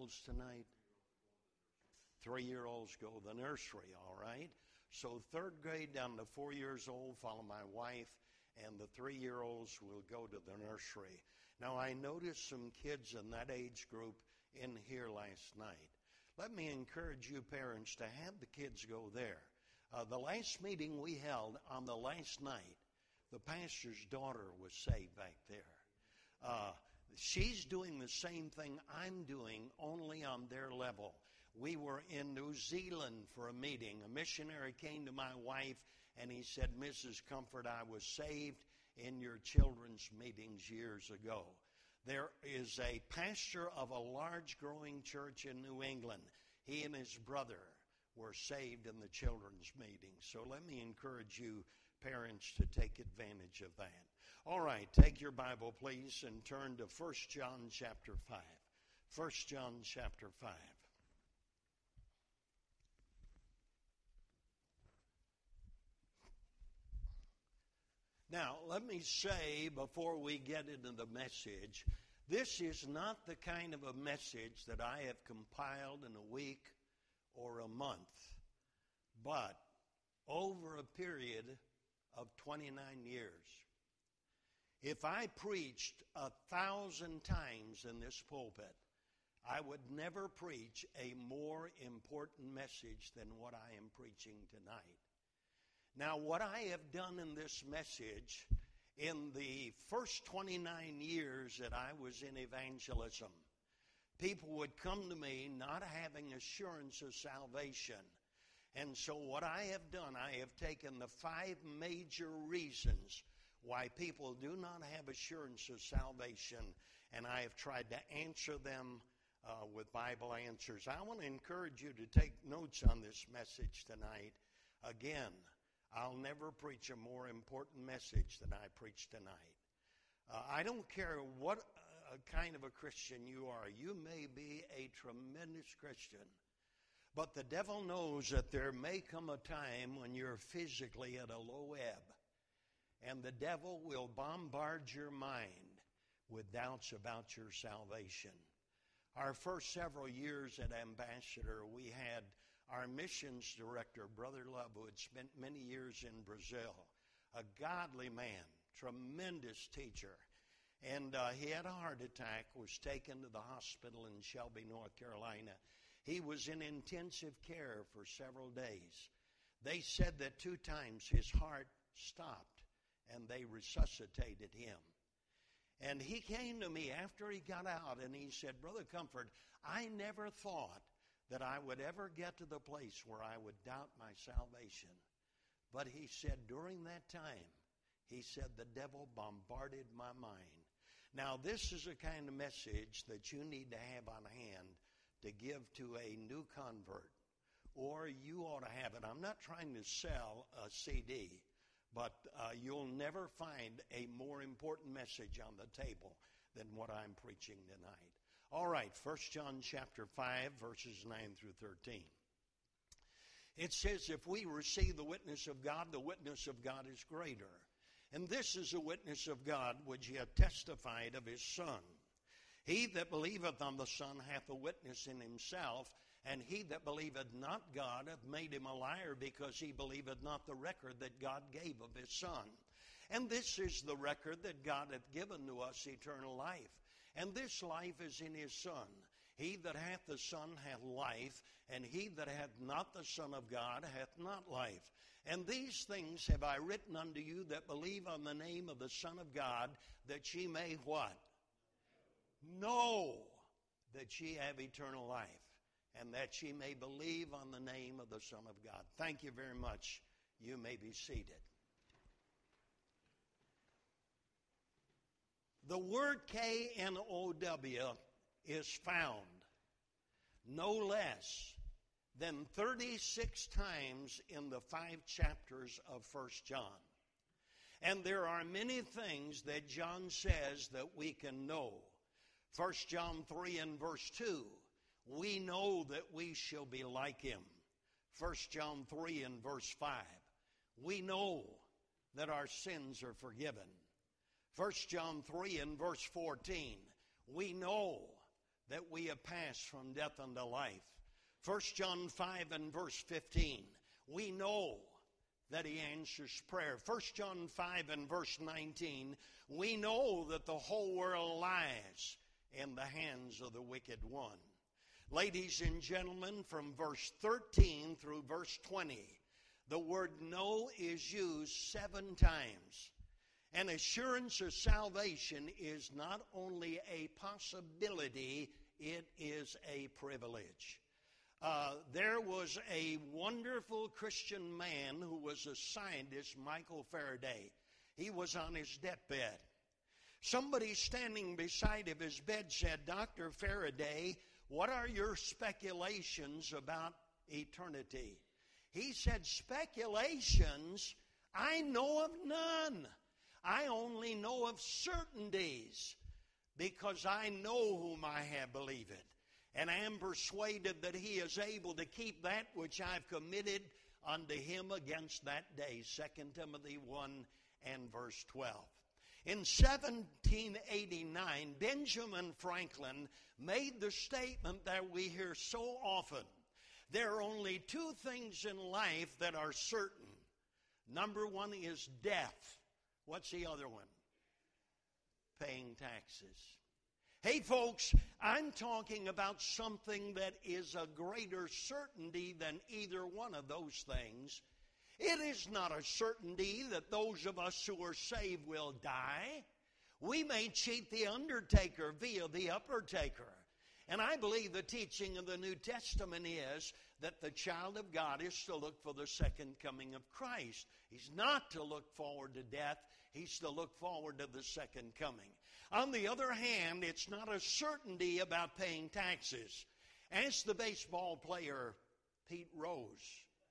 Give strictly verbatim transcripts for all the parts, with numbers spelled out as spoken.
three-year-olds tonight? Three-year-olds go to the nursery, all right? So third grade down to four years old, follow my wife, and the three-year-olds will go to the nursery. Now, I noticed some kids in that age group in here last night. Let me encourage you parents to have the kids go there. Uh, the last meeting we held on the last night, the pastor's daughter was saved back there. Uh, she's doing the same thing I'm doing, only on their level. We were in New Zealand for a meeting. A missionary came to my wife and he said, Missus Comfort, I was saved in your children's meetings years ago. There is a pastor of a large growing church in New England. He and his brother were saved in the children's meetings. So let me encourage you, parents, to take advantage of that. All right, take your Bible, please, and turn to First John chapter five. First John chapter five. Now, let me say before we get into the message, this is not the kind of a message that I have compiled in a week or a month, but over a period of twenty-nine years. If I preached a thousand times in this pulpit, I would never preach a more important message than what I am preaching tonight. Now, what I have done in this message in the first twenty-nine years that I was in evangelism, people would come to me not having assurance of salvation. And so what I have done, I have taken the five major reasons why people do not have assurance of salvation, and I have tried to answer them uh, with Bible answers. I want to encourage you to take notes on this message tonight. Again, I'll never preach a more important message than I preach tonight. Uh, I don't care what uh, kind of a Christian you are. You may be a tremendous Christian, but the devil knows that there may come a time when you're physically at a low ebb, and the devil will bombard your mind with doubts about your salvation. Our first several years at Ambassador, we had our missions director, Brother Love, who had spent many years in Brazil, a godly man, tremendous teacher. And uh, he had a heart attack, was taken to the hospital in Shelby, North Carolina. He was in intensive care for several days. They said that two times his heart stopped, and they resuscitated him. And he came to me after he got out, and he said, Brother Comfort, I never thought that I would ever get to the place where I would doubt my salvation. But he said, during that time, he said, the devil bombarded my mind. Now, this is a kind of message that you need to have on hand to give to a new convert, or you ought to have it. I'm not trying to sell a C D, but uh, you'll never find a more important message on the table than what I'm preaching tonight. All right, First John chapter five, verses nine through thirteen. It says, if we receive the witness of God, the witness of God is greater. And this is a witness of God which he hath testified of his Son. He that believeth on the Son hath a witness in himself, and he that believeth not God hath made him a liar, because he believeth not the record that God gave of his Son. And this is the record that God hath given to us, eternal life. And this life is in his Son. He that hath the Son hath life, and he that hath not the Son of God hath not life. And these things have I written unto you that believe on the name of the Son of God, that ye may what? Know that ye have eternal life, and that ye may believe on the name of the Son of God. Thank you very much. You may be seated. The word K N O W is found no less than thirty-six times in the five chapters of First John. And there are many things that John says that we can know. First John three and verse two, we know that we shall be like him. First John three and verse five, we know that our sins are forgiven. First John three and verse fourteen, we know that we have passed from death unto life. First John five and verse fifteen, we know that he answers prayer. First John five and verse nineteen, we know that the whole world lies in the hands of the wicked one. Ladies and gentlemen, from verse thirteen through verse twenty, the word know is used seven times. An assurance of salvation is not only a possibility, it is a privilege. Uh, there was a wonderful Christian man who was a scientist, Michael Faraday. He was on his deathbed. Somebody standing beside of his bed said, Doctor Faraday, what are your speculations about eternity? He said, speculations? I know of none. I only know of certainties, because I know whom I have believed, and I am persuaded that he is able to keep that which I've committed unto him against that day. Second Timothy one and verse twelve. In seventeen eighty-nine, Benjamin Franklin made the statement that we hear so often. There are only two things in life that are certain. Number one is death. What's the other one? Paying taxes. Hey folks, I'm talking about something that is a greater certainty than either one of those things. It is not a certainty that those of us who are saved will die. We may cheat the undertaker via the uppertaker. And I believe the teaching of the New Testament is that the child of God is to look for the second coming of Christ. He's not to look forward to death. He's to look forward to the second coming. On the other hand, it's not a certainty about paying taxes. Ask the baseball player, Pete Rose.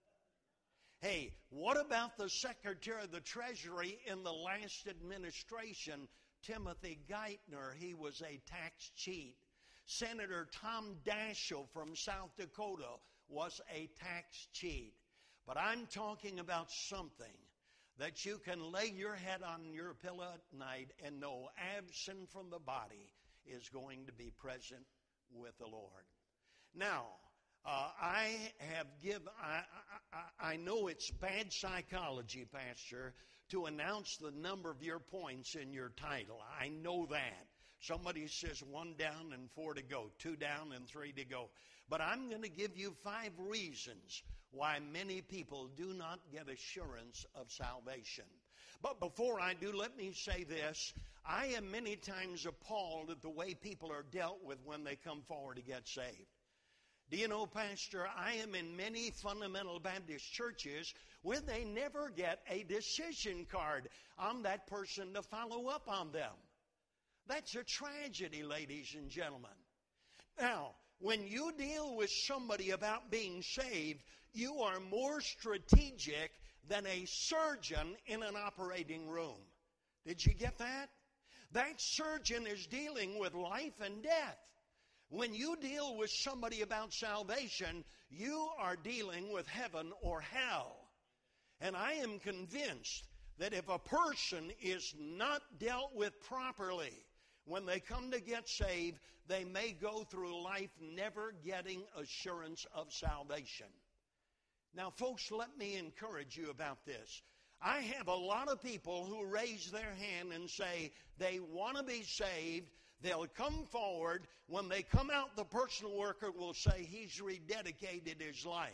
Hey, what about the Secretary of the Treasury in the last administration, Timothy Geithner? He was a tax cheat. Senator Tom Daschle from South Dakota was a tax cheat. But I'm talking about something that you can lay your head on your pillow at night and know absent from the body is going to be present with the Lord. Now, uh, I have given, I, I, I know it's bad psychology, Pastor, to announce the number of your points in your title. I know that. Somebody says one down and four to go, two down and three to go. But I'm going to give you five reasons why many people do not get assurance of salvation. But before I do, let me say this. I am many times appalled at the way people are dealt with when they come forward to get saved. Do you know, Pastor, I am in many fundamental Baptist churches where they never get a decision card on that person to follow up on them. That's a tragedy, ladies and gentlemen. Now, when you deal with somebody about being saved, you are more strategic than a surgeon in an operating room. Did you get that? That surgeon is dealing with life and death. When you deal with somebody about salvation, you are dealing with heaven or hell. And I am convinced that if a person is not dealt with properly, when they come to get saved, they may go through life never getting assurance of salvation. Now, folks, let me encourage you about this. I have a lot of people who raise their hand and say they want to be saved. They'll come forward. When they come out, the personal worker will say he's rededicated his life.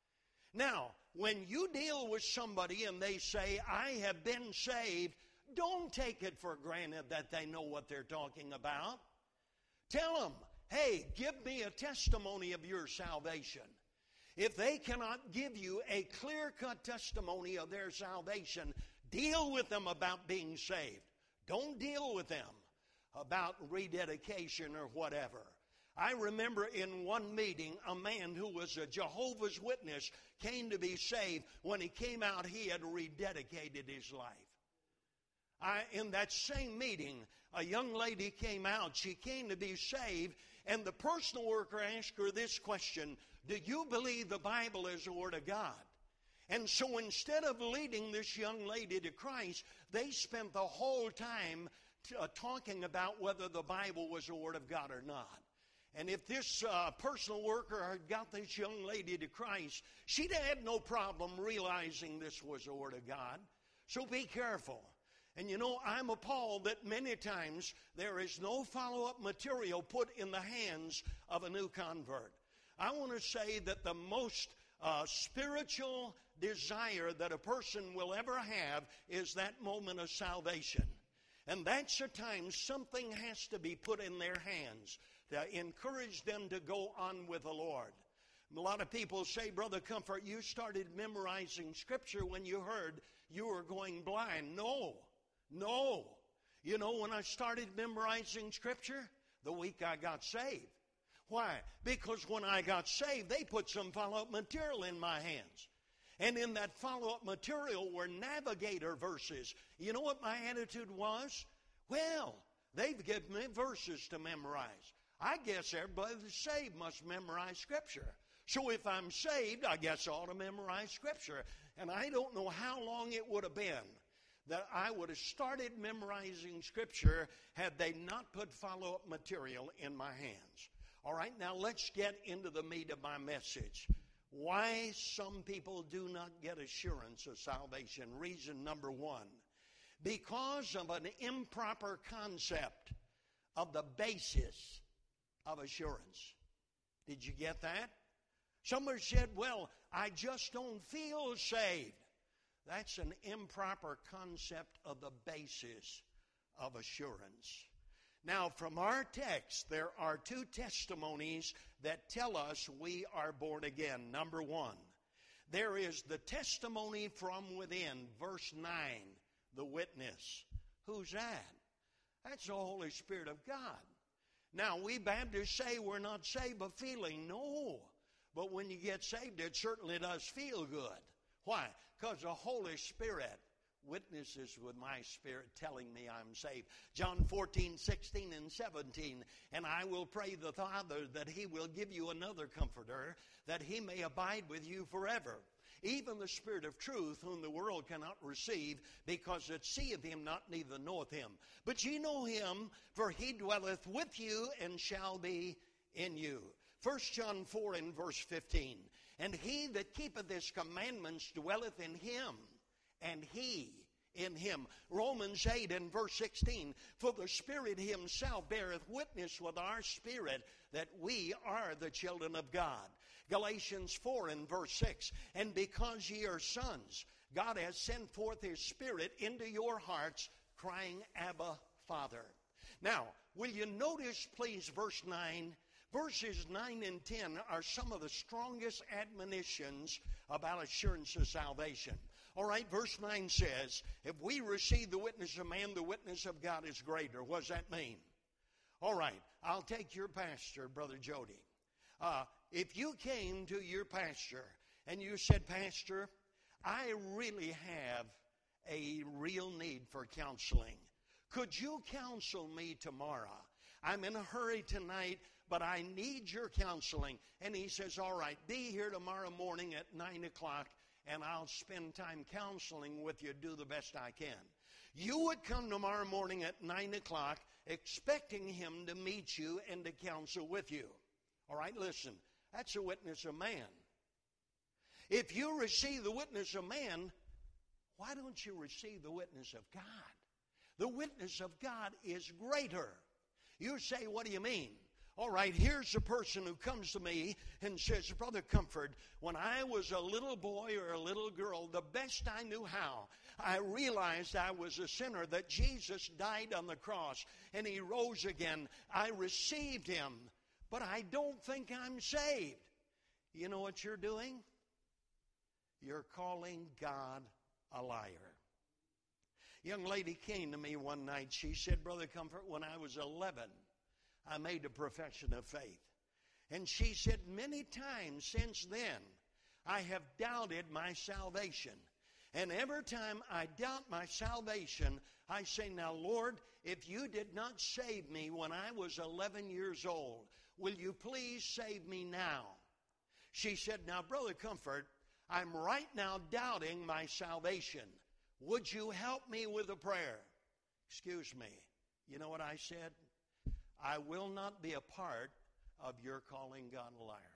Now, when you deal with somebody and they say, I have been saved, don't take it for granted that they know what they're talking about. Tell them, hey, give me a testimony of your salvation. If they cannot give you a clear-cut testimony of their salvation, deal with them about being saved. Don't deal with them about rededication or whatever. I remember in one meeting, a man who was a Jehovah's Witness came to be saved. When he came out, he had rededicated his life. I, in that same meeting, a young lady came out. She came to be saved, and the personal worker asked her this question: do you believe the Bible is the Word of God? And so instead of leading this young lady to Christ, they spent the whole time t- uh, talking about whether the Bible was the Word of God or not. And if this uh, personal worker had got this young lady to Christ, she'd have had no problem realizing this was the Word of God. So be careful. And you know, I'm appalled that many times there is no follow-up material put in the hands of a new convert. I want to say that the most uh, spiritual desire that a person will ever have is that moment of salvation. And that's the time something has to be put in their hands to encourage them to go on with the Lord. A lot of people say, Brother Comfort, you started memorizing Scripture when you heard you were going blind. No, no. You know, when I started memorizing Scripture, the week I got saved. Why? Because when I got saved, they put some follow-up material in my hands. And in that follow-up material were navigator verses. You know what my attitude was? Well, they've given me verses to memorize. I guess everybody that's saved must memorize Scripture. So if I'm saved, I guess I ought to memorize Scripture. And I don't know how long it would have been that I would have started memorizing Scripture had they not put follow-up material in my hands. All right, now let's get into the meat of my message. Why some people do not get assurance of salvation. Reason number one, because of an improper concept of the basis of assurance. Did you get that? Somebody said, well, I just don't feel saved. That's an improper concept of the basis of assurance. Now, from our text, there are two testimonies that tell us we are born again. Number one, there is the testimony from within, verse nine, the witness. Who's that? That's the Holy Spirit of God. Now, we Baptists say we're not saved by feeling. No. But when you get saved, it certainly does feel good. Why? Because the Holy Spirit witnesses with my spirit telling me I'm saved. John fourteen, sixteen, and seventeen. And I will pray the Father that He will give you another Comforter, that He may abide with you forever. Even the Spirit of truth, whom the world cannot receive, because it seeth Him not, neither knoweth Him. But ye know Him, for He dwelleth with you, and shall be in you. First John four and verse fifteen. And he that keepeth His commandments dwelleth in Him, and He in him. Romans eight and verse sixteen. For the Spirit Himself beareth witness with our spirit that we are the children of God. Galatians four and verse six. And because ye are sons, God has sent forth His Spirit into your hearts, crying, Abba, Father. Now, will you notice, please, verse nine? Verses nine and ten are some of the strongest admonitions about assurance of salvation. All right, verse nine says, if we receive the witness of man, the witness of God is greater. What does that mean? All right, I'll take your pastor, Brother Jody. Uh, if you came to your pastor and you said, Pastor, I really have a real need for counseling. Could you counsel me tomorrow? I'm in a hurry tonight, but I need your counseling. And he says, all right, be here tomorrow morning at nine o'clock, and I'll spend time counseling with you, do the best I can. You would come tomorrow morning at nine o'clock expecting him to meet you and to counsel with you. All right, listen, that's a witness of man. If you receive the witness of man, why don't you receive the witness of God? The witness of God is greater. You say, what do you mean? All right, here's a person who comes to me and says, Brother Comfort, when I was a little boy or a little girl, the best I knew how, I realized I was a sinner, that Jesus died on the cross and He rose again. I received Him, but I don't think I'm saved. You know what you're doing? You're calling God a liar. Young lady came to me one night. She said, Brother Comfort, when I was eleven, I made a profession of faith. And she said, many times since then, I have doubted my salvation. And every time I doubt my salvation, I say, now, Lord, if you did not save me when I was eleven years old, will you please save me now? She said, now, Brother Comfort, I'm right now doubting my salvation. Would you help me with a prayer? Excuse me. You know what I said? I will not be a part of your calling God a liar.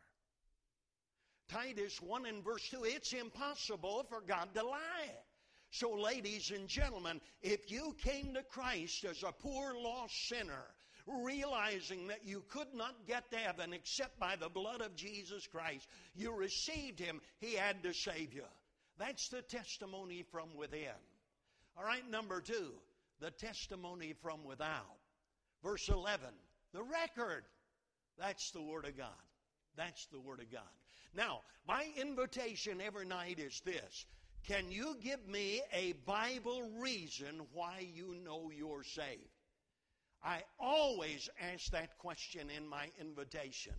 Titus one and verse two, it's impossible for God to lie. So ladies and gentlemen, if you came to Christ as a poor lost sinner, realizing that you could not get to heaven except by the blood of Jesus Christ, you received Him, He had to save you. That's the testimony from within. All right, number two, the testimony from without. Verse eleven, the record. That's the Word of God. That's the Word of God. Now, my invitation every night is this. Can you give me a Bible reason why you know you're saved? I always ask that question in my invitation.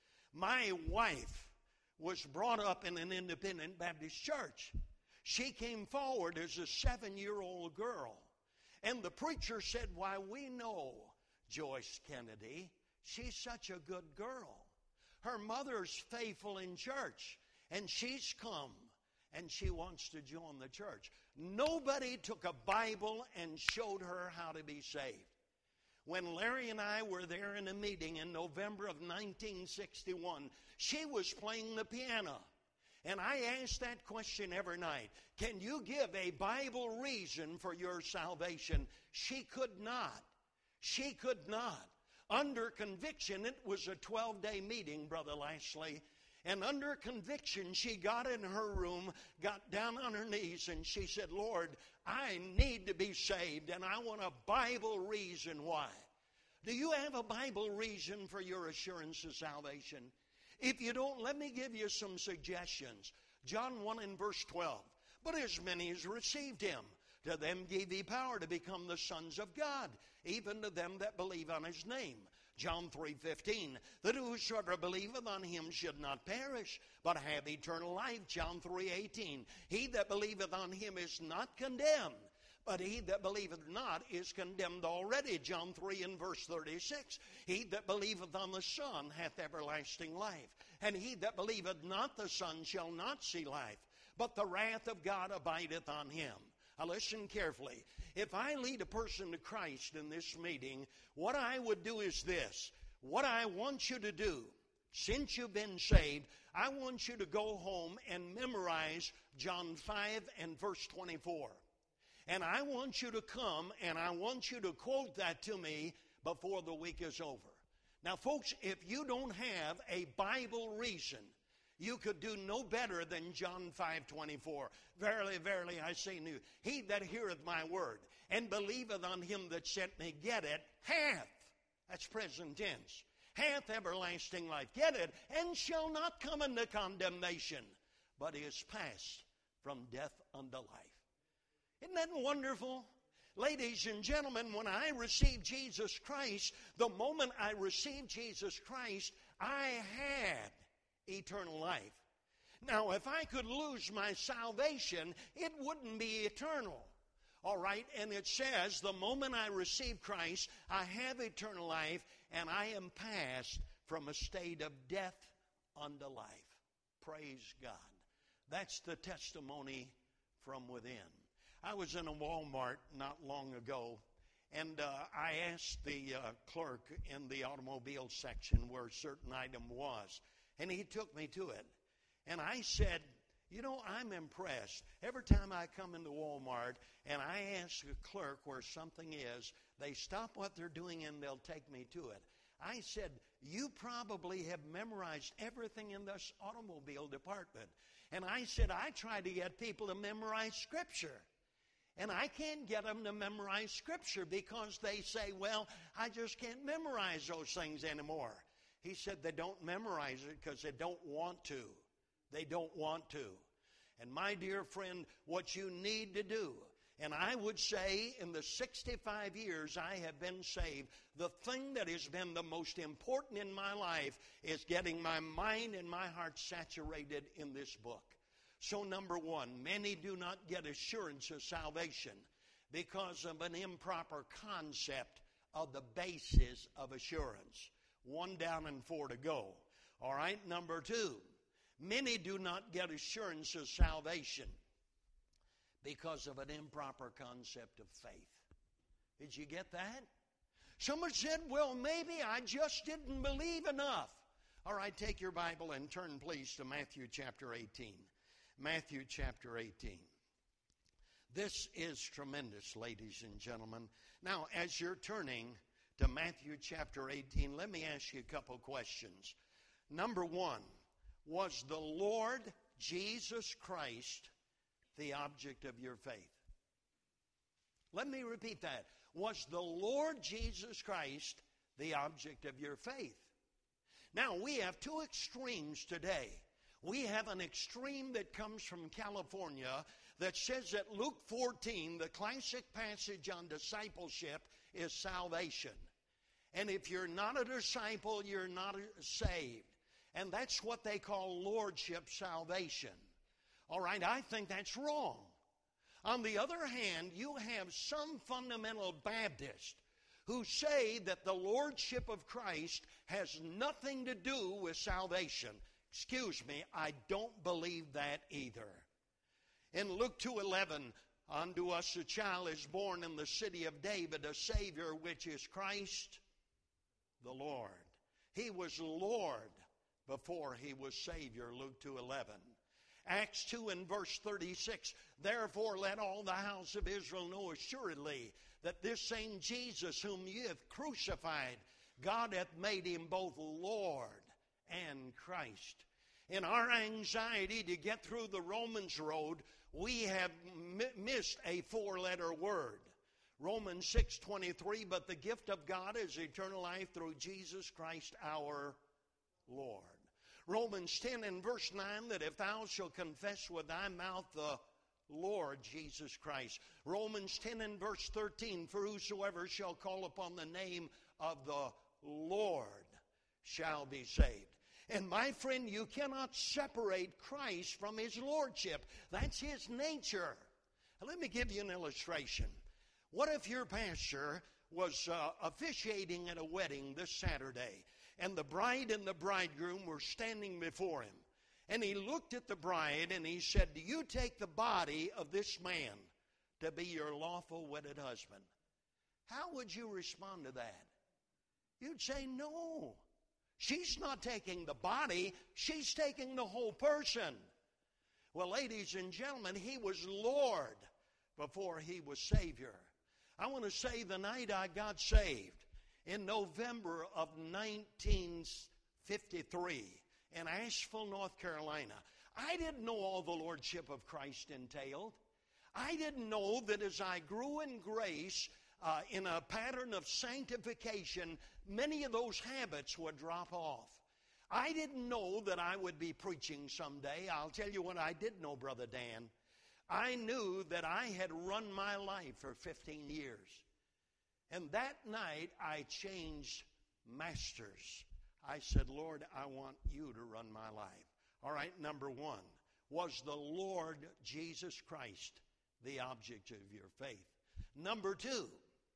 My wife was brought up in an independent Baptist church. She came forward as a seven-year-old girl. And the preacher said, why, we know Joyce Kennedy. She's such a good girl. Her mother's faithful in church, and she's come, and she wants to join the church. Nobody took a Bible and showed her how to be saved. When Larry and I were there in a meeting in November of nineteen sixty-one, she was playing the piano. And I asked that question every night. Can you give a Bible reason for your salvation? She could not. She could not. Under conviction, it was a twelve-day meeting, Brother Lashley. And under conviction, she got in her room, got down on her knees, and she said, Lord, I need to be saved, and I want a Bible reason why. Do you have a Bible reason for your assurance of salvation? If you don't, let me give you some suggestions. John one and verse twelve. But as many as received Him, to them gave He power to become the sons of God, even to them that believe on His name. John three fifteen, that whosoever believeth on Him should not perish, but have eternal life. John three eighteen, he that believeth on Him is not condemned, but he that believeth not is condemned already. John three and verse thirty-six, he that believeth on the Son hath everlasting life, and he that believeth not the Son shall not see life, but the wrath of God abideth on him. Now listen carefully. If I lead a person to Christ in this meeting, what I would do is this. What I want you to do, since you've been saved, I want you to go home and memorize John five and verse twenty-four. And I want you to come and I want you to quote that to me before the week is over. Now, folks, if you don't have a Bible reason, you could do no better than John five twenty-four. Verily, verily, I say unto you, he that heareth my word and believeth on Him that sent me, get it, hath, that's present tense, hath everlasting life. Get it, and shall not come into condemnation, but is passed from death unto life. Isn't that wonderful? Ladies and gentlemen, when I received Jesus Christ, the moment I received Jesus Christ, I had eternal life. Now, if I could lose my salvation, it wouldn't be eternal. All right, and it says, the moment I receive Christ, I have eternal life, and I am passed from a state of death unto life. Praise God. That's the testimony from within. I was in a Walmart not long ago, and uh, I asked the uh, clerk in the automobile section where a certain item was, and he took me to it. And I said, you know, I'm impressed. Every time I come into Walmart and I ask a clerk where something is, they stop what they're doing and they'll take me to it. I said, you probably have memorized everything in this automobile department. And I said, I try to get people to memorize Scripture. And I can't get them to memorize Scripture because they say, well, I just can't memorize those things anymore. He said they don't memorize it because they don't want to. They don't want to. And my dear friend, what you need to do, and I would say in the sixty-five years I have been saved, the thing that has been the most important in my life is getting my mind and my heart saturated in this book. So number one, many do not get assurance of salvation because of an improper concept of the basis of assurance. One down and four to go. All right, number two, many do not get assurance of salvation because of an improper concept of faith. Did you get that? Someone said, well, maybe I just didn't believe enough. All right, take your Bible and turn, please, to Matthew chapter eighteen. Matthew chapter eighteen. This is tremendous, ladies and gentlemen. Now, as you're turning to Matthew chapter eighteen, let me ask you a couple questions. Number one, was the Lord Jesus Christ the object of your faith? Let me repeat that. Was the Lord Jesus Christ the object of your faith? Now, we have two extremes today. We have an extreme that comes from California that says that Luke fourteen, the classic passage on discipleship, is salvation. And if you're not a disciple, you're not saved. And that's what they call lordship salvation. All right, I think that's wrong. On the other hand, you have some fundamental Baptists who say that the lordship of Christ has nothing to do with salvation. Excuse me, I don't believe that either. In Luke two eleven, unto us a child is born in the city of David, a Savior, which is Christ the Lord. He was Lord before he was Savior, Luke two eleven. Acts two and verse thirty-six, therefore let all the house of Israel know assuredly that this same Jesus whom ye have crucified, God hath made him both Lord and Christ. In our anxiety to get through the Romans road, we have m- missed a four-letter word. Romans six twenty-three, but the gift of God is eternal life through Jesus Christ our Lord. Romans ten and verse nine, that if thou shalt confess with thy mouth the Lord Jesus Christ. Romans ten and verse thirteen, for whosoever shall call upon the name of the Lord shall be saved. And my friend, you cannot separate Christ from his lordship. That's his nature. Now, let me give you an illustration. What if your pastor was uh, officiating at a wedding this Saturday, and the bride and the bridegroom were standing before him, and he looked at the bride and he said, do you take the body of this man to be your lawful wedded husband? How would you respond to that? You'd say, no. She's not taking the body, she's taking the whole person. Well, ladies and gentlemen, he was Lord before he was Savior. I want to say the night I got saved, in November of nineteen fifty-three, in Asheville, North Carolina, I didn't know all the lordship of Christ entailed. I didn't know that as I grew in grace, uh, in a pattern of sanctification, many of those habits would drop off. I didn't know that I would be preaching someday. I'll tell you what I did know, Brother Dan. I knew that I had run my life for fifteen years. And that night, I changed masters. I said, Lord, I want you to run my life. All right, number one, was the Lord Jesus Christ the object of your faith? Number two,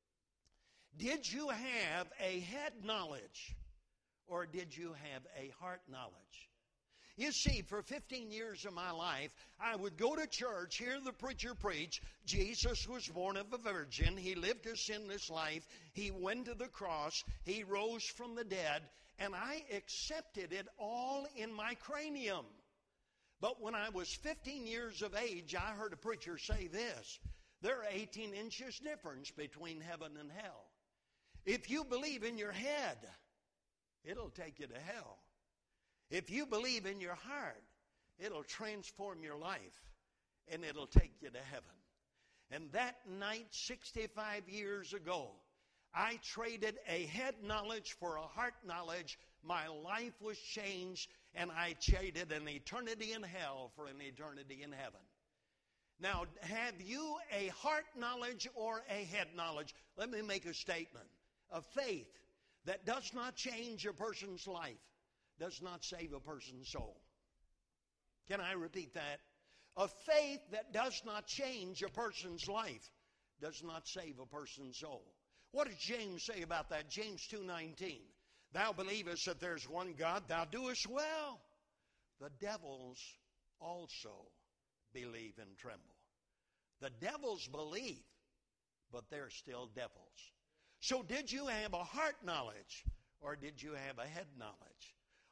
did you have a head knowledge or did you have a heart knowledge? You see, for fifteen years of my life, I would go to church, hear the preacher preach. Jesus was born of a virgin. He lived a sinless life. He went to the cross. He rose from the dead. And I accepted it all in my cranium. But when I was fifteen years of age, I heard a preacher say this. There are eighteen inches difference between heaven and hell. If you believe in your head, it'll take you to hell. If you believe in your heart, it'll transform your life and it'll take you to heaven. And that night, sixty-five years ago, I traded a head knowledge for a heart knowledge. My life was changed, and I traded an eternity in hell for an eternity in heaven. Now, have you a heart knowledge or a head knowledge? Let me make a statement. A faith that does not change a person's life does not save a person's soul. Can I repeat that? A faith that does not change a person's life does not save a person's soul. What does James say about that? James two nineteen. Thou believest that there's one God, thou doest well. The devils also believe and tremble. The devils believe, but they're still devils. So did you have a heart knowledge or did you have a head knowledge?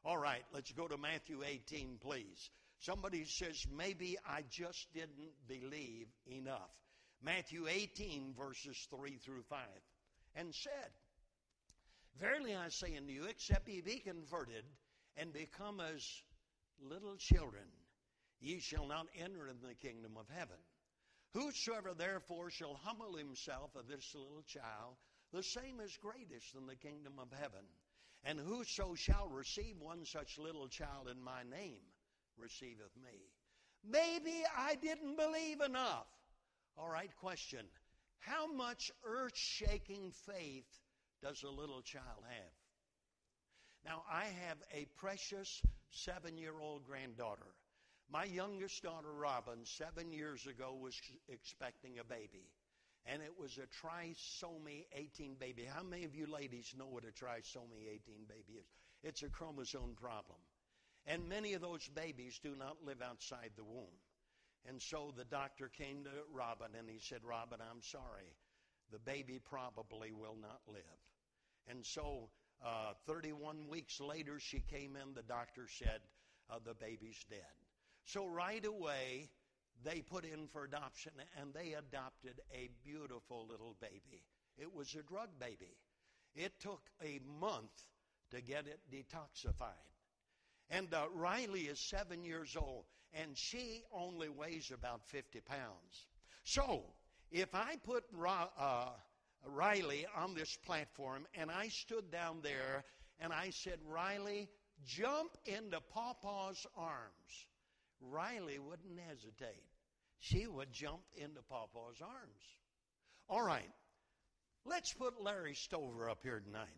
All right, let's go to Matthew eighteen, please. Somebody says, maybe I just didn't believe enough. Matthew eighteen, verses three through five. And said, verily I say unto you, except ye be converted and become as little children, ye shall not enter in the kingdom of heaven. Whosoever therefore shall humble himself of this little child, the same is greatest in the kingdom of heaven. And whoso shall receive one such little child in my name, receiveth me. Maybe I didn't believe enough. All right, question. How much earth-shaking faith does a little child have? Now, I have a precious seven-year-old granddaughter. My youngest daughter, Robin, seven years ago was expecting a baby. And it was a trisomy eighteen baby. How many of you ladies know what a trisomy eighteen baby is? It's a chromosome problem. And many of those babies do not live outside the womb. And so the doctor came to Robin and he said, Robin, I'm sorry. The baby probably will not live. And so uh, thirty-one weeks later she came in. The doctor said, uh, the baby's dead. So right away, they put in for adoption, and they adopted a beautiful little baby. It was a drug baby. It took a month to get it detoxified. And uh, Riley is seven years old, and she only weighs about fifty pounds. So if I put uh, Riley on this platform, and I stood down there, and I said, Riley, jump into Pawpaw's arms, Riley wouldn't hesitate. She would jump into Pawpaw's arms. All right, let's put Larry Stover up here tonight.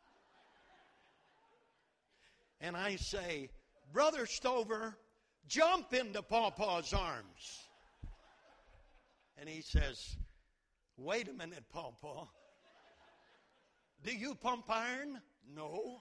And I say, Brother Stover, jump into Pawpaw's arms. And he says, wait a minute, Pawpaw. Do you pump iron? No.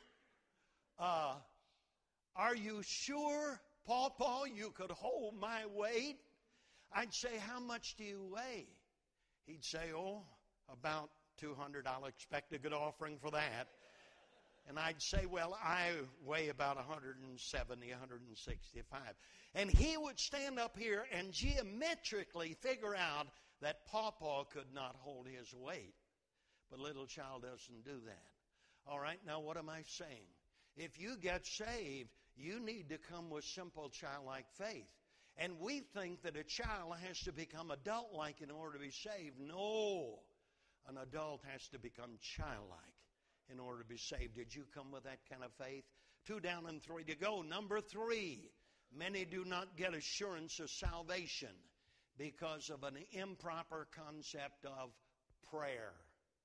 Uh, are you sure, Pawpaw, you could hold my weight? I'd say, how much do you weigh? He'd say, oh, about two hundred. I'll expect a good offering for that. And I'd say, well, I weigh about one seventy, one sixty-five. And he would stand up here and geometrically figure out that Pawpaw could not hold his weight. But little child doesn't do that. All right, now what am I saying? If you get saved, you need to come with simple childlike faith. And we think that a child has to become adult-like in order to be saved. No, an adult has to become childlike in order to be saved. Did you come with that kind of faith? Two down and three to go. Number three, many do not get assurance of salvation because of an improper concept of prayer.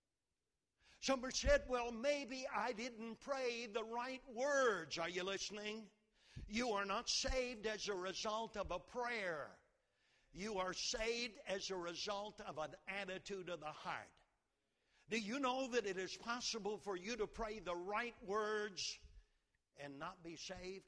Somebody said, well, maybe I didn't pray the right words. Are you listening? You are not saved as a result of a prayer. You are saved as a result of an attitude of the heart. Do you know that it is possible for you to pray the right words and not be saved?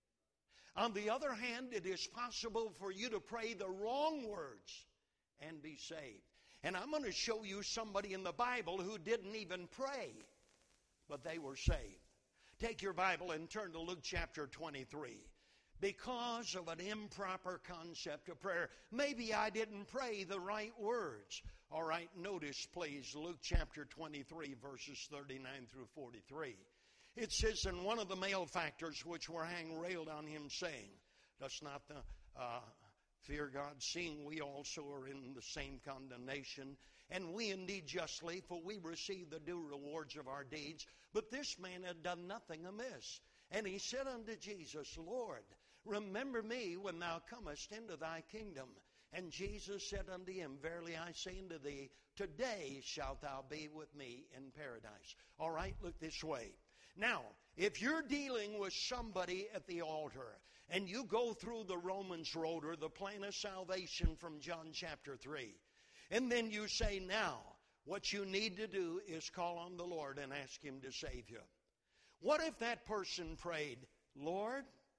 On the other hand, it is possible for you to pray the wrong words and be saved. And I'm going to show you somebody in the Bible who didn't even pray, but they were saved. Take your Bible and turn to Luke chapter twenty-three. Because of an improper concept of prayer, maybe I didn't pray the right words. All right, notice please Luke chapter twenty-three, verses thirty-nine through forty-three. It says, and one of the malefactors which were hanged railed on him, saying, does not the uh, fear God, seeing we also are in the same condemnation, and we indeed justly, for we receive the due rewards of our deeds. But this man had done nothing amiss. And he said unto Jesus, Lord, remember me when thou comest into thy kingdom. And Jesus said unto him, verily I say unto thee, today shalt thou be with me in paradise. All right, look this way. Now, if you're dealing with somebody at the altar, and you go through the Romans road or the plan of salvation from John chapter three, and then you say, now, what you need to do is call on the Lord and ask him to save you. What if that person prayed, Lord,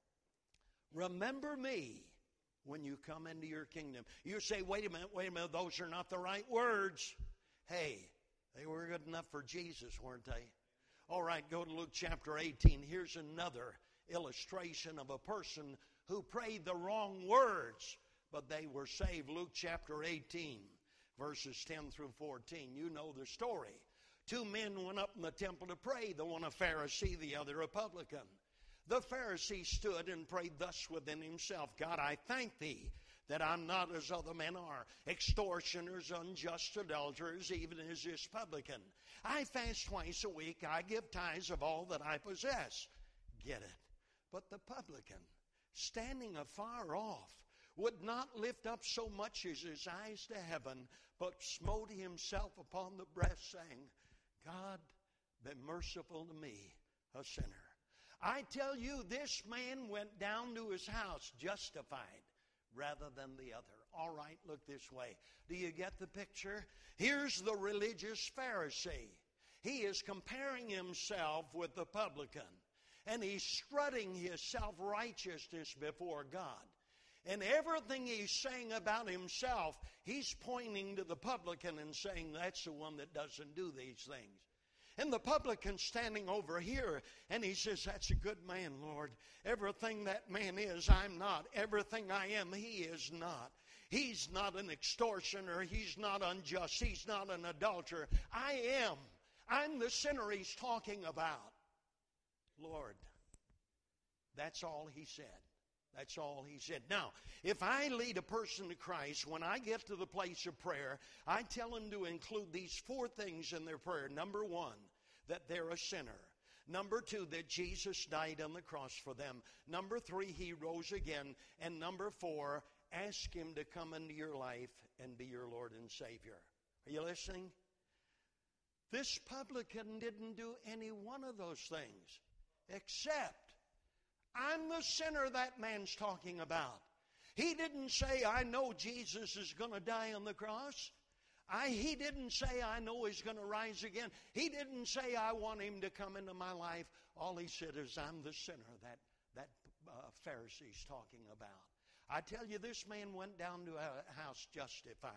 remember me when you come into your kingdom? You say, wait a minute, wait a minute, those are not the right words. Hey, they were good enough for Jesus, weren't they? All right, go to Luke chapter eighteen. Here's another illustration of a person who prayed the wrong words, but they were saved. Luke chapter eighteen, verses ten through fourteen. You know the story. Two men went up in the temple to pray, the one a Pharisee, the other a publican. The Pharisee stood and prayed thus within himself, God, I thank thee that I'm not as other men are, extortioners, unjust adulterers, even as this publican. I fast twice a week. I give tithes of all that I possess. Get it? But the publican, standing afar off, would not lift up so much as his eyes to heaven, but smote himself upon the breast, saying, God, be merciful to me, a sinner. I tell you, this man went down to his house justified rather than the other. All right, look this way. Do you get the picture? Here's the religious Pharisee. He is comparing himself with the publican, and he's strutting his self-righteousness before God. And everything he's saying about himself, he's pointing to the publican and saying, that's the one that doesn't do these things. And the publican's standing over here, and he says, that's a good man, Lord. Everything that man is, I'm not. Everything I am, he is not. He's not an extortioner. He's not unjust. He's not an adulterer. I am. I'm the sinner he's talking about. Lord, that's all he said. That's all he said. Now, if I lead a person to Christ, when I get to the place of prayer, I tell them to include these four things in their prayer. Number one, that they're a sinner. Number two, that Jesus died on the cross for them. Number three, he rose again. And number four, ask him to come into your life and be your Lord and Savior. Are you listening? This publican didn't do any one of those things, except I'm the sinner that man's talking about. He didn't say, I know Jesus is going to die on the cross. I, he didn't say, I know he's going to rise again. He didn't say, I want him to come into my life. All he said is, I'm the sinner that, that uh, Pharisee's talking about. I tell you, this man went down to a house justified.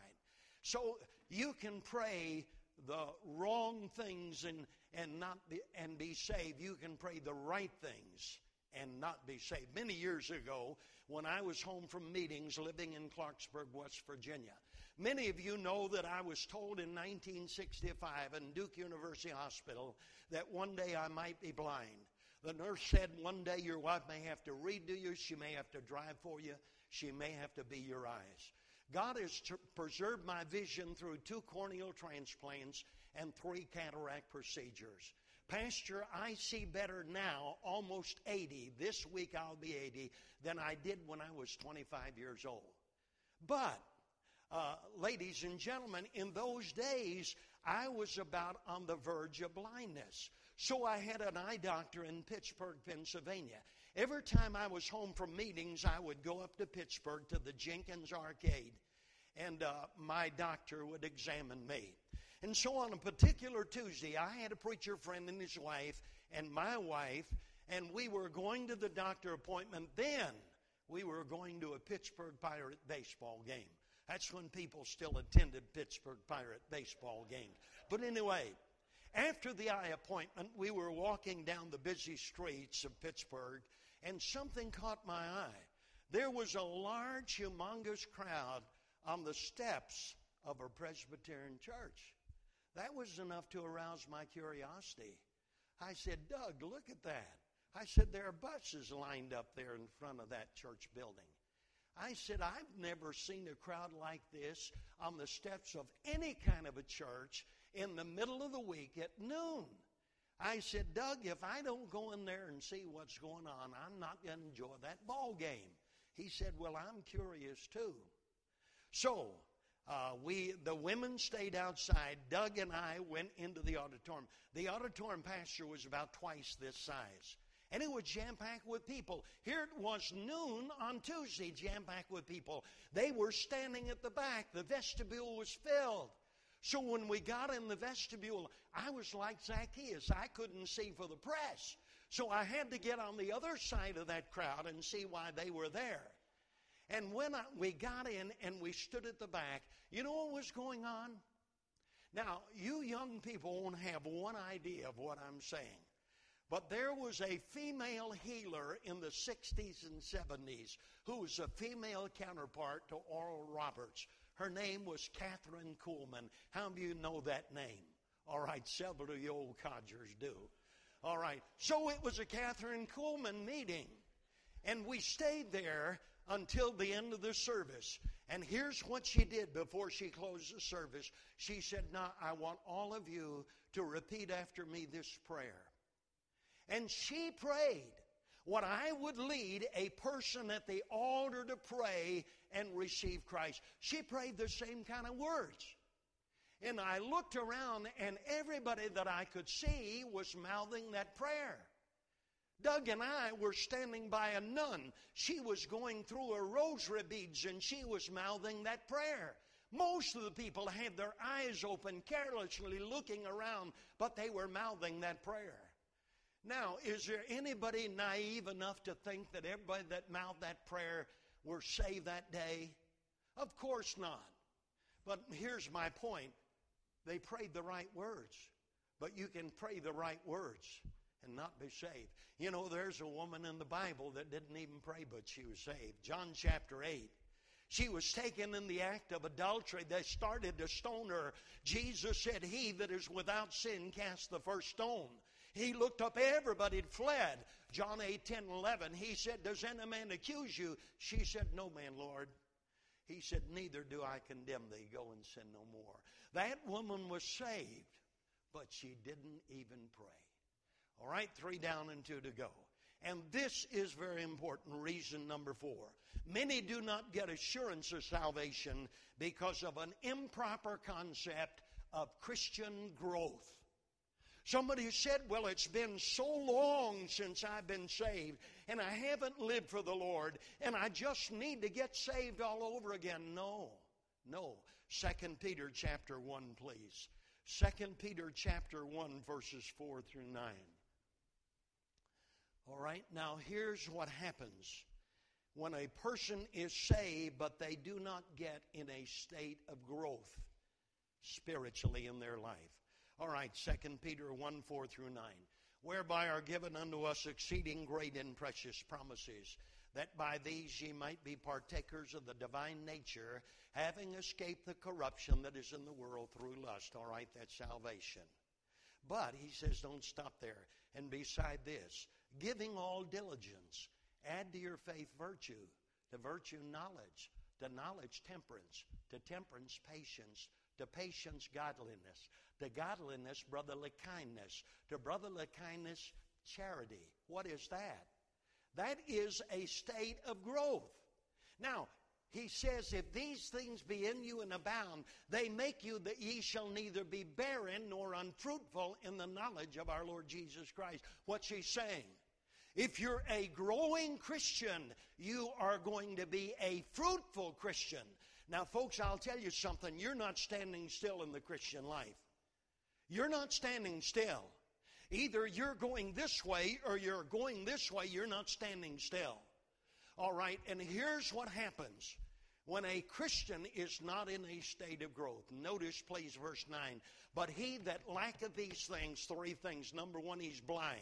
So you can pray the wrong things and, and, not be, and be saved. You can pray the right things and not be saved. Many years ago, when I was home from meetings living in Clarksburg, West Virginia, many of you know that I was told in nineteen sixty-five in Duke University Hospital that one day I might be blind. The nurse said one day your wife may have to read to you, she may have to drive for you, she may have to be your eyes. God has t- preserved my vision through two corneal transplants and three cataract procedures. Pastor, I see better now, almost eighty. This week I'll be eighty than I did when I was twenty-five years old. But, uh, ladies and gentlemen, in those days, I was about on the verge of blindness. So I had an eye doctor in Pittsburgh, Pennsylvania. Every time I was home from meetings, I would go up to Pittsburgh to the Jenkins Arcade, and uh, my doctor would examine me. And so on a particular Tuesday, I had a preacher friend and his wife and my wife, and we were going to the doctor appointment. Then we were going to a Pittsburgh Pirate baseball game. That's when people still attended Pittsburgh Pirate baseball games. But anyway, after the eye appointment, we were walking down the busy streets of Pittsburgh, and something caught my eye. There was a large, humongous crowd on the steps of a Presbyterian church. That was enough to arouse my curiosity. I said, Doug, look at that. I said, there are buses lined up there in front of that church building. I said, I've never seen a crowd like this on the steps of any kind of a church in the middle of the week at noon. I said, Doug, if I don't go in there and see what's going on, I'm not going to enjoy that ball game. He said, well, I'm curious too. So, Uh, we, the women stayed outside. Doug and I went into the auditorium. The auditorium, Pastor, was about twice this size. And it was jam-packed with people. Here it was noon on Tuesday, jam-packed with people. They were standing at the back. The vestibule was filled. So when we got in the vestibule, I was like Zacchaeus. I couldn't see for the press. So I had to get on the other side of that crowd and see why they were there. And when I, we got in and we stood at the back, you know what was going on? Now, you young people won't have one idea of what I'm saying. But there was a female healer in the sixties and seventies who was a female counterpart to Oral Roberts. Her name was Catherine Kuhlman. How many of you know that name? All right, several of you old codgers do. All right, so it was a Catherine Kuhlman meeting. And we stayed there until the end of the service. And here's what she did before she closed the service. She said, now I want all of you to repeat after me this prayer. And she prayed what I would lead a person at the altar to pray and receive Christ. She prayed the same kind of words. And I looked around, and everybody that I could see was mouthing that prayer. Doug and I were standing by a nun. She was going through her rosary beads, and she was mouthing that prayer. Most of the people had their eyes open, carelessly looking around, but they were mouthing that prayer. Now, is there anybody naive enough to think that everybody that mouthed that prayer were saved that day? Of course not. But here's my point. They prayed the right words. But you can pray the right words and not be saved. You know, there's a woman in the Bible that didn't even pray, but she was saved. John chapter eight. She was taken in the act of adultery. They started to stone her. Jesus said, he that is without sin cast the first stone. He looked up, everybody had fled. John eight, ten, eleven, he said, does any man accuse you? She said, no man, Lord. He said, neither do I condemn thee. Go and sin no more. That woman was saved, but she didn't even pray. All right, three down and two to go. And this is very important, reason number four. Many do not get assurance of salvation because of an improper concept of Christian growth. Somebody said, well, it's been so long since I've been saved, and I haven't lived for the Lord, and I just need to get saved all over again. No, no. Second Peter chapter one, please. Second Peter chapter one, verses four through nine. All right, now here's what happens when a person is saved, but they do not get in a state of growth spiritually in their life. All right, Second Peter one, four through nine. Whereby are given unto us exceeding great and precious promises, that by these ye might be partakers of the divine nature, having escaped the corruption that is in the world through lust. All right, that's salvation. But, he says, don't stop there. And beside this, giving all diligence, add to your faith virtue, to virtue knowledge, to knowledge temperance, to temperance patience, to patience godliness, to godliness brotherly kindness, to brotherly kindness charity. What is that? That is a state of growth. Now, he says, if these things be in you and abound, they make you that ye shall neither be barren nor unfruitful in the knowledge of our Lord Jesus Christ. What's he saying? If you're a growing Christian, you are going to be a fruitful Christian. Now, folks, I'll tell you something. You're not standing still in the Christian life. You're not standing still. Either you're going this way or you're going this way. You're not standing still. All right, and here's what happens when a Christian is not in a state of growth. Notice, please, verse nine. But he that lacketh these things, three things. Number one, he's blind.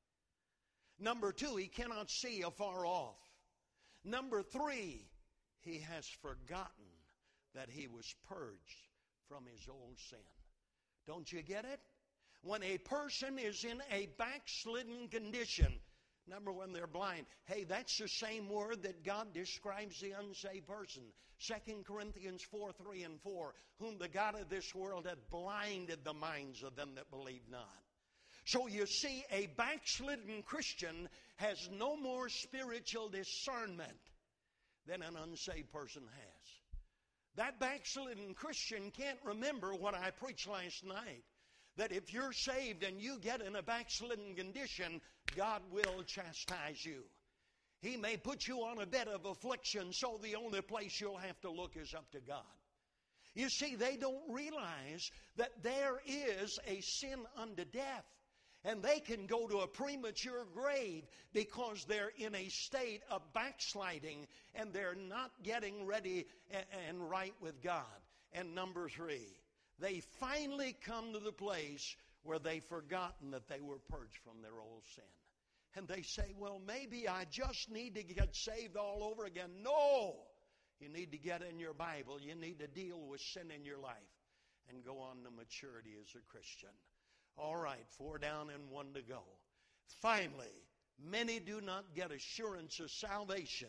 Number two, he cannot see afar off. Number three, he has forgotten that he was purged from his old sin. Don't you get it? When a person is in a backslidden condition, number one, they're blind. Hey, that's the same word that God describes the unsaved person. Second Corinthians four, three and four, whom the God of this world hath blinded the minds of them that believe not. So you see, a backslidden Christian has no more spiritual discernment than an unsaved person has. That backslidden Christian can't remember what I preached last night. That if you're saved and you get in a backslidden condition, God will chastise you. He may put you on a bed of affliction, so the only place you'll have to look is up to God. You see, they don't realize that there is a sin unto death. And they can go to a premature grave because they're in a state of backsliding and they're not getting ready and right with God. And number three, they finally come to the place where they've forgotten that they were purged from their old sin. And they say, well, maybe I just need to get saved all over again. No! You need to get in your Bible. You need to deal with sin in your life and go on to maturity as a Christian. All right, four down and one to go. Finally, many do not get assurance of salvation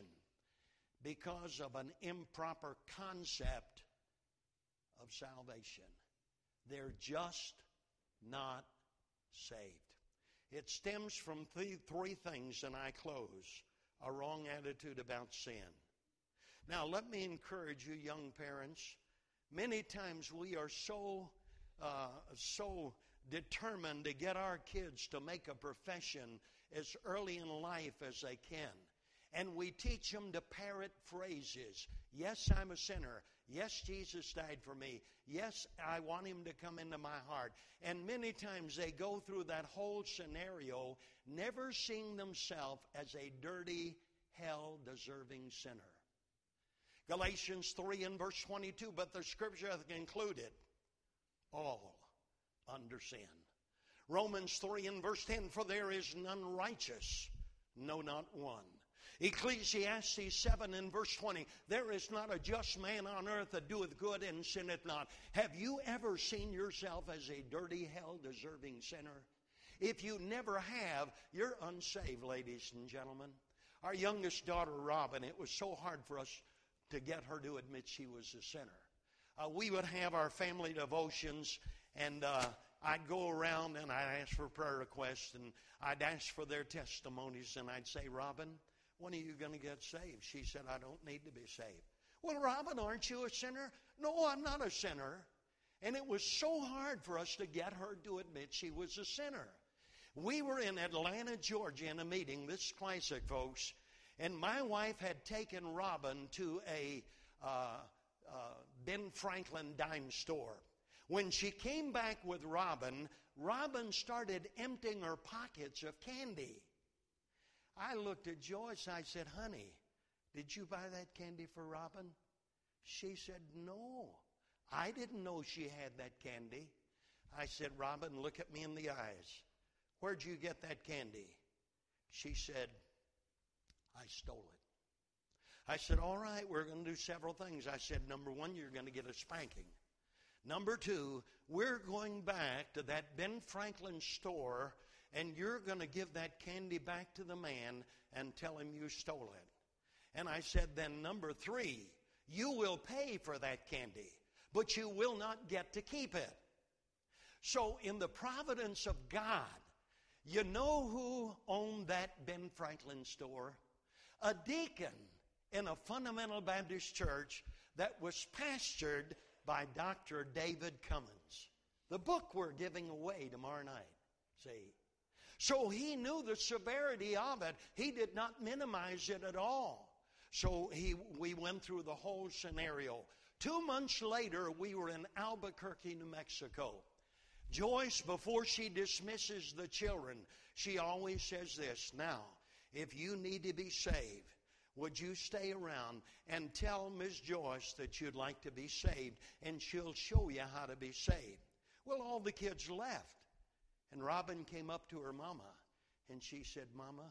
because of an improper concept of salvation. They're just not saved. It stems from th- three things, and I close. A wrong attitude about sin. Now, let me encourage you, young parents. Many times we are so, uh, so determined to get our kids to make a profession as early in life as they can. And we teach them to parrot phrases. Yes, I'm a sinner. Yes, Jesus died for me. Yes, I want him to come into my heart. And many times they go through that whole scenario, never seeing themselves as a dirty, hell-deserving sinner. Galatians three and verse twenty-two, but the scripture hath concluded, all under sin. Romans three and verse ten, for there is none righteous, no, not one. Ecclesiastes seven and verse twenty, there is not a just man on earth that doeth good and sinneth not. Have you ever seen yourself as a dirty, hell-deserving sinner? If you never have, you're unsaved, ladies and gentlemen. Our youngest daughter, Robin, it was so hard for us to get her to admit she was a sinner. Uh, we would have our family devotions, and uh, I'd go around and I'd ask for prayer requests, and I'd ask for their testimonies, and I'd say, Robin, when are you going to get saved? She said, I don't need to be saved. Well, Robin, aren't you a sinner? No, I'm not a sinner. And it was so hard for us to get her to admit she was a sinner. We were in Atlanta, Georgia in a meeting, this is classic, folks, and my wife had taken Robin to a uh, uh, Ben Franklin dime store. When she came back with Robin, Robin started emptying her pockets of candy. I looked at Joyce, I said, honey, did you buy that candy for Robin? She said, no, I didn't know she had that candy. I said, Robin, look at me in the eyes. Where'd you get that candy? She said, I stole it. I said, all right, we're going to do several things. I said, number one, you're going to get a spanking. Number two, we're going back to that Ben Franklin store, and you're going to give that candy back to the man and tell him you stole it. And I said, then number three, you will pay for that candy, but you will not get to keep it. So in the providence of God, you know who owned that Ben Franklin store? A deacon in a fundamental Baptist church that was pastored by Doctor David Cummins. The book we're giving away tomorrow night, see. So he knew the severity of it. He did not minimize it at all. So he, we went through the whole scenario. Two months later, we were in Albuquerque, New Mexico. Joyce, before she dismisses the children, she always says this, now, if you need to be saved, would you stay around and tell Miss Joyce that you'd like to be saved, and she'll show you how to be saved. Well, all the kids left. And Robin came up to her mama, and she said, Mama,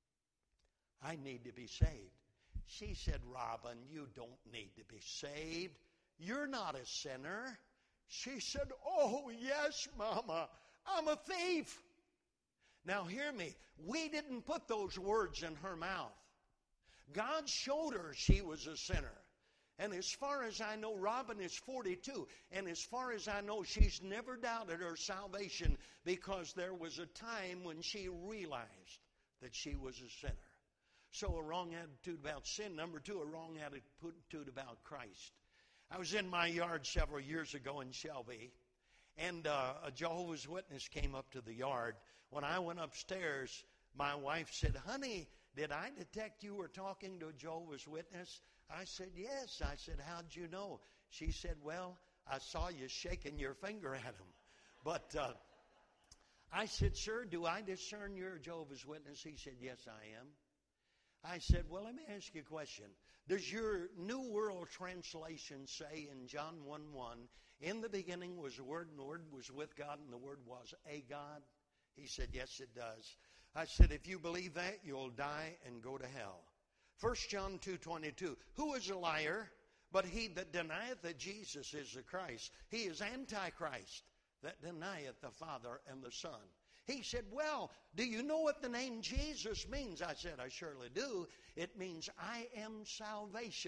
I need to be saved. She said, Robin, you don't need to be saved. You're not a sinner. She said, oh, yes, Mama, I'm a thief. Now, hear me. We didn't put those words in her mouth. God showed her she was a sinner. And as far as I know, Robin is forty-two. And as far as I know, she's never doubted her salvation because there was a time when she realized that she was a sinner. So a wrong attitude about sin. Number two, a wrong attitude about Christ. I was in my yard several years ago in Shelby, and uh, a Jehovah's Witness came up to the yard. When I went upstairs, my wife said, honey, did I detect you were talking to a Jehovah's Witness? I said, yes. I said, how'd you know? She said, well, I saw you shaking your finger at him. But uh, I said, sir, do I discern you're a Jehovah's Witness? He said, yes, I am. I said, well, let me ask you a question. Does your New World Translation say in John one one, in the beginning was the Word, and the Word was with God, and the Word was a God? He said, yes, it does. I said, if you believe that, you'll die and go to hell. First John two twenty-two, who is a liar but he that denieth that Jesus is the Christ? He is Antichrist that denieth the Father and the Son. He said, well, do you know what the name Jesus means? I said, I surely do. It means I am salvation.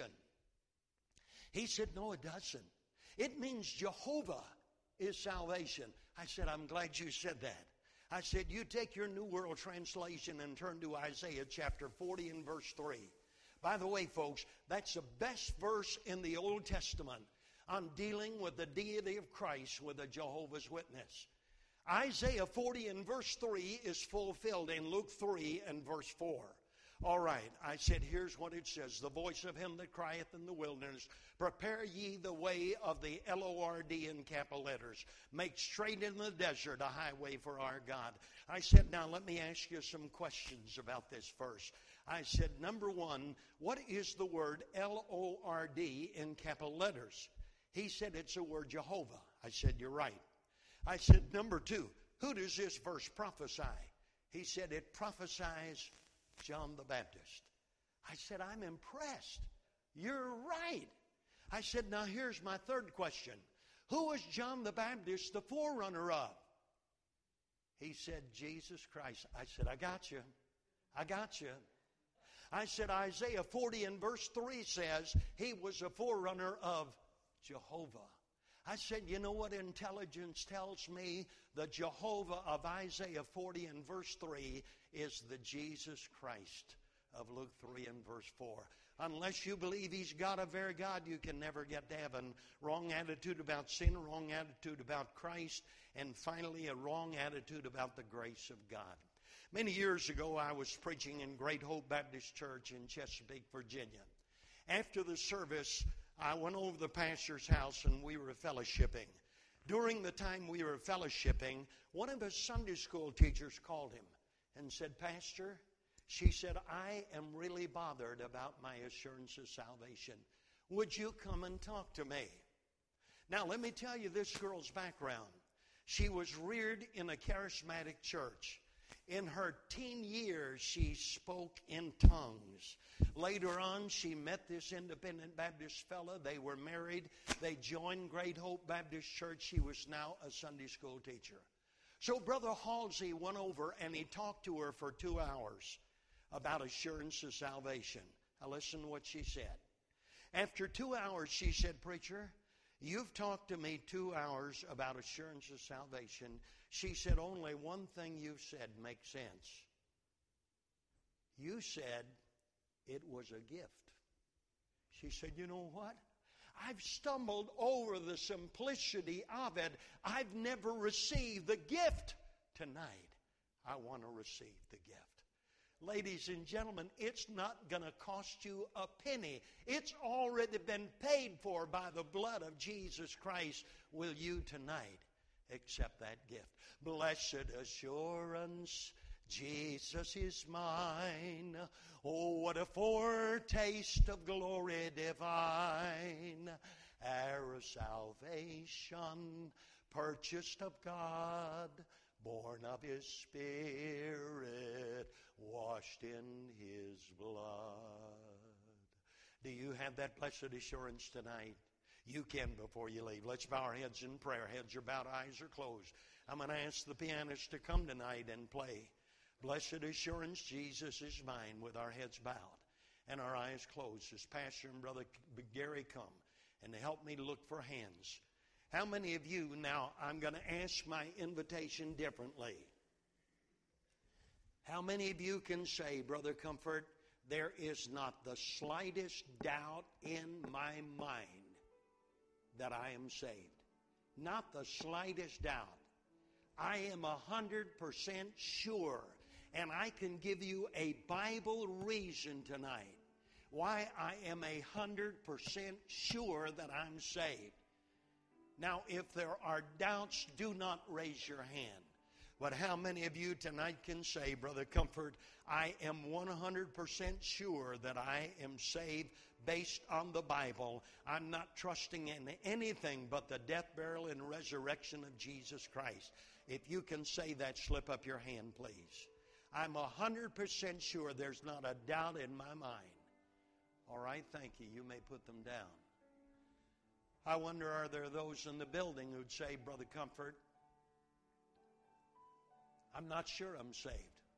He said, no, it doesn't. It means Jehovah is salvation. I said, I'm glad you said that. I said, you take your New World Translation and turn to Isaiah chapter forty and verse three. By the way, folks, that's the best verse in the Old Testament on dealing with the deity of Christ with a Jehovah's Witness. Isaiah forty and verse three is fulfilled in Luke three and verse four. All right, I said, here's what it says. The voice of him that crieth in the wilderness, prepare ye the way of the L O R D in capital letters. Make straight in the desert a highway for our God. I said, now let me ask you some questions about this verse. I said, number one, what is the word L O R D in capital letters? He said, it's the word Jehovah. I said, you're right. I said, number two, who does this verse prophesy? He said, it prophesies John the Baptist. I said, I'm impressed. You're right. I said, now here's my third question. Who was John the Baptist the forerunner of? He said, Jesus Christ. I said, I got you. I got you. I said, Isaiah forty and verse three says he was a forerunner of Jehovah. I said, you know what intelligence tells me? The Jehovah of Isaiah forty and verse three is the Jesus Christ of Luke three and verse four. Unless you believe he's God, a very God, you can never get to heaven. Wrong attitude about sin, wrong attitude about Christ, and finally a wrong attitude about the grace of God. Many years ago, I was preaching in Great Hope Baptist Church in Chesapeake, Virginia. After the service, I went over to the pastor's house and we were fellowshipping. During the time we were fellowshipping, one of his Sunday school teachers called him and said, Pastor, she said, I am really bothered about my assurance of salvation. Would you come and talk to me? Now, let me tell you this girl's background. She was reared in a charismatic church. In her teen years, she spoke in tongues. Later on, she met this independent Baptist fellow. They were married. They joined Great Hope Baptist Church. She was now a Sunday school teacher. So Brother Halsey went over and he talked to her for two hours about assurance of salvation. Now listen to what she said. After two hours, she said, Preacher, you've talked to me two hours about assurance of salvation. She said, only one thing you've said makes sense. You said it was a gift. She said, you know what? I've stumbled over the simplicity of it. I've never received the gift. Tonight, I want to receive the gift. Ladies and gentlemen, it's not going to cost you a penny. It's already been paid for by the blood of Jesus Christ. Will you tonight accept that gift? Blessed assurance, Jesus is mine. Oh, what a foretaste of glory divine. Heir of salvation, purchased of God, born of his Spirit, washed in his blood. Do you have that blessed assurance tonight? You can before you leave. Let's bow our heads in prayer. Heads are bowed, eyes are closed. I'm going to ask the pianist to come tonight and play Blessed Assurance, Jesus is mine, with our heads bowed and our eyes closed as Pastor and Brother Gary come and help me look for hands. How many of you, now I'm going to ask my invitation differently. How many of you can say, Brother Comfort, there is not the slightest doubt in my mind that I am saved? Not the slightest doubt. I am a hundred percent sure, and I can give you a Bible reason tonight why I am a hundred percent sure that I'm saved. Now, if there are doubts, do not raise your hand. But how many of you tonight can say, Brother Comfort, I am one hundred percent sure that I am saved based on the Bible. I'm not trusting in anything but the death, burial, and resurrection of Jesus Christ. If you can say that, slip up your hand, please. I'm one hundred percent sure there's not a doubt in my mind. All right, thank you. You may put them down. I wonder, are there those in the building who'd say, Brother Comfort, I'm not sure I'm saved.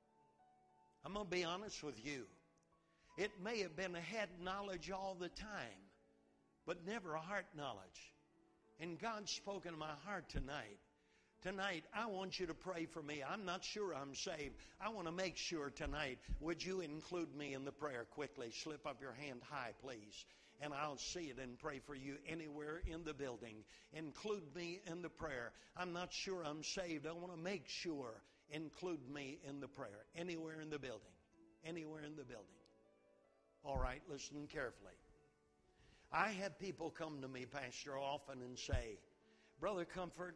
I'm going to be honest with you. It may have been a head knowledge all the time, but never a heart knowledge. And God's spoken to my heart tonight. Tonight, I want you to pray for me. I'm not sure I'm saved. I want to make sure tonight. Would you include me in the prayer quickly? Slip up your hand high, please. And I'll see it and pray for you anywhere in the building. Include me in the prayer. I'm not sure I'm saved. I want to make sure. Include me in the prayer. Anywhere in the building. Anywhere in the building. All right, listen carefully. I have people come to me, Pastor, often and say, Brother Comfort,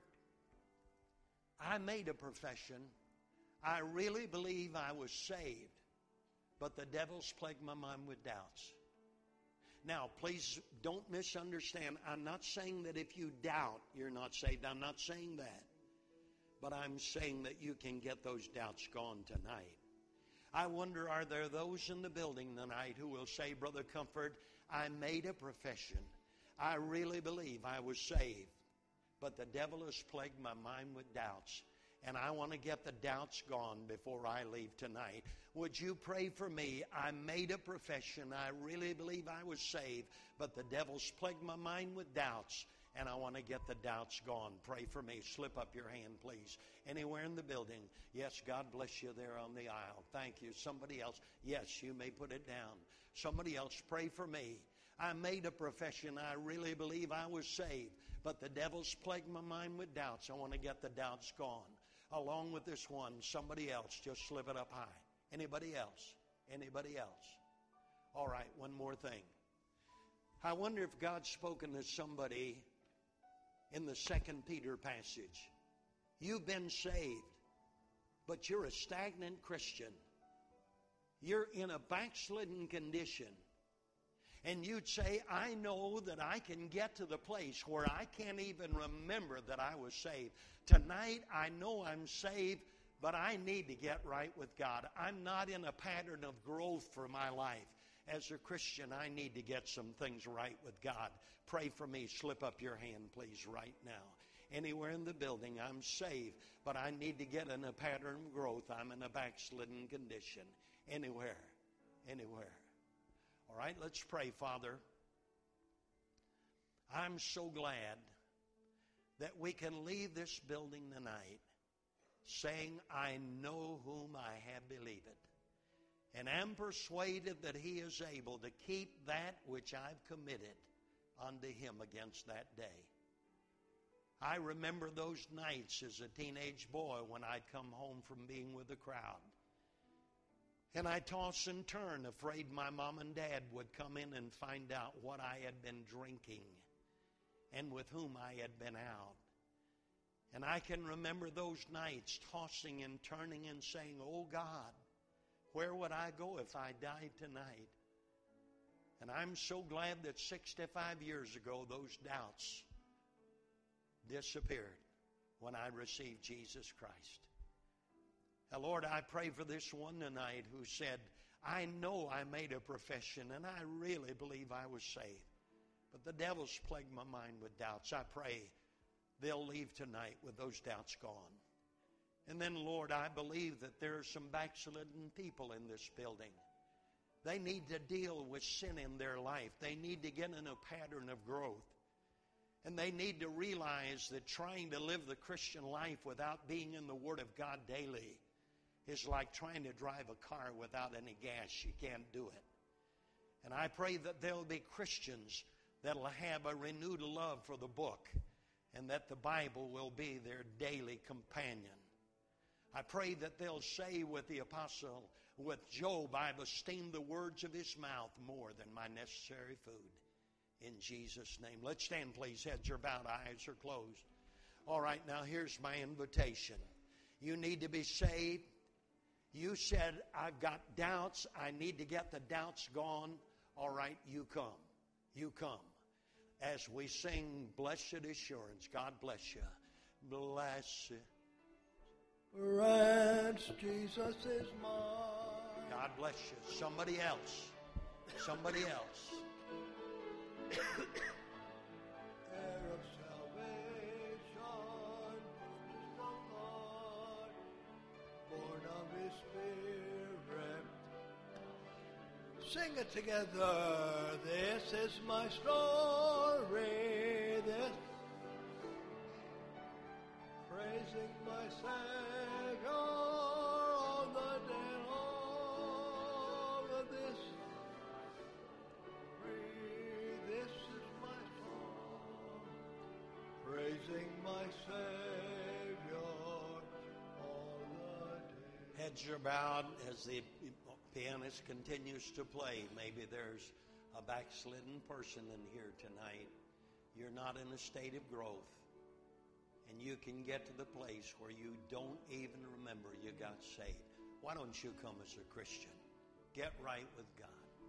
I made a profession. I really believe I was saved, but the devil's plagued my mind with doubts. Now, please don't misunderstand. I'm not saying that if you doubt, you're not saved. I'm not saying that. But I'm saying that you can get those doubts gone tonight. I wonder, are there those in the building tonight who will say, Brother Comfort, I made a profession. I really believe I was saved. But the devil has plagued my mind with doubts. And I want to get the doubts gone before I leave tonight. Would you pray for me? I made a profession. I really believe I was saved. But the devil's plagued my mind with doubts. And I want to get the doubts gone. Pray for me. Slip up your hand, please. Anywhere in the building. Yes, God bless you there on the aisle. Thank you. Somebody else. Yes, you may put it down. Somebody else, pray for me. I made a profession. I really believe I was saved. But the devil's plagued my mind with doubts. I want to get the doubts gone. Along with this one, somebody else, just slip it up high. Anybody else? Anybody else? All right, one more thing. I wonder if God's spoken to somebody in the Second Peter passage. You've been saved, but you're a stagnant Christian. You're in a backslidden condition. And you'd say, I know that I can get to the place where I can't even remember that I was saved. Tonight, I know I'm saved, but I need to get right with God. I'm not in a pattern of growth for my life. As a Christian, I need to get some things right with God. Pray for me. Slip up your hand, please, right now. Anywhere in the building, I'm saved, but I need to get in a pattern of growth. I'm in a backslidden condition. Anywhere. Anywhere. All right, let's pray, Father. I'm so glad that we can leave this building tonight saying, I know whom I have believed, and am persuaded that he is able to keep that which I've committed unto him against that day. I remember those nights as a teenage boy when I'd come home from being with the crowd. And I toss and turn, afraid my mom and dad would come in and find out what I had been drinking and with whom I had been out. And I can remember those nights tossing and turning and saying, oh God, where would I go if I died tonight? And I'm so glad that sixty-five years ago those doubts disappeared when I received Jesus Christ. Now, Lord, I pray for this one tonight who said, I know I made a profession and I really believe I was saved, but the devil's plagued my mind with doubts. I pray they'll leave tonight with those doubts gone. And then, Lord, I believe that there are some backslidden people in this building. They need to deal with sin in their life. They need to get in a pattern of growth. And they need to realize that trying to live the Christian life without being in the Word of God daily is like trying to drive a car without any gas. You can't do it. And I pray that there'll be Christians that'll have a renewed love for the book and that the Bible will be their daily companion. I pray that they'll say with the apostle, with Job, I've esteemed the words of his mouth more than my necessary food. In Jesus' name. Let's stand, please. Heads are bowed, eyes are closed. All right, now here's my invitation. You need to be saved. You said, I've got doubts. I need to get the doubts gone. All right, you come. You come. As we sing Blessed Assurance, God bless you. Blessed. Ranch, Jesus is mine. God bless you. Somebody else. Somebody else. Heir of salvation, purchased of God, born of His Spirit. Sing it together. This is my story. This praising my Savior on the day of this. This is my song, praising my Savior all the day. Heads are bowed as the pianist continues to play. Maybe there's a backslidden person in here tonight. You're not in a state of growth. And you can get to the place where you don't even remember you got saved. Why don't you come as a Christian? Get right with God.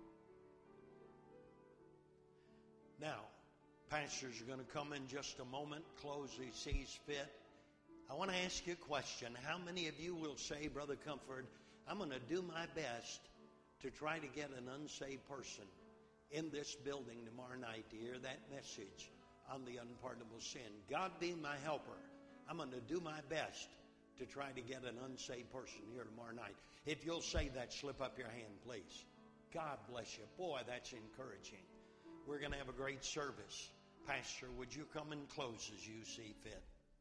Now, pastors are going to come in just a moment, close as he sees fit. I want to ask you a question. How many of you will say, Brother Comfort, I'm going to do my best to try to get an unsaved person in this building tomorrow night to hear that message on the unpardonable sin? God be my helper. I'm going to do my best to try to get an unsaved person here tomorrow night. If you'll say that, slip up your hand, please. God bless you. Boy, that's encouraging. We're going to have a great service. Pastor, would you come and close as you see fit?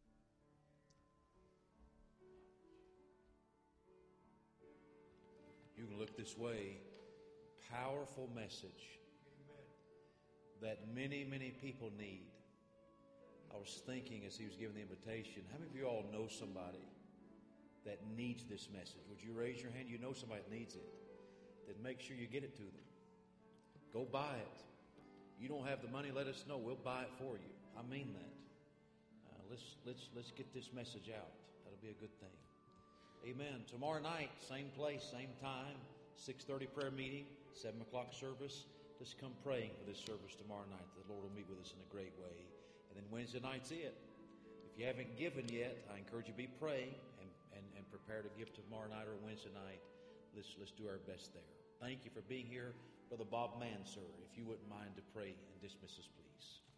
You can look this way. Powerful message that many, many people need. I was thinking as he was giving the invitation, how many of you all know somebody that needs this message? Would you raise your hand? You know somebody that needs it. Then make sure you get it to them. Go buy it. You don't have the money, let us know. We'll buy it for you. I mean that. Uh, let's let's let's get this message out. That'll be a good thing. Amen. Tomorrow night, same place, same time, six thirty prayer meeting, seven o'clock service. Let's come praying for this service tomorrow night. The Lord will meet with us in a great way. And then Wednesday night's it. If you haven't given yet, I encourage you to be praying and, and, and prepare to give tomorrow night or Wednesday night. Let's, let's do our best there. Thank you for being here. Brother Bob Mann, sir, if you wouldn't mind to pray and dismiss us, please.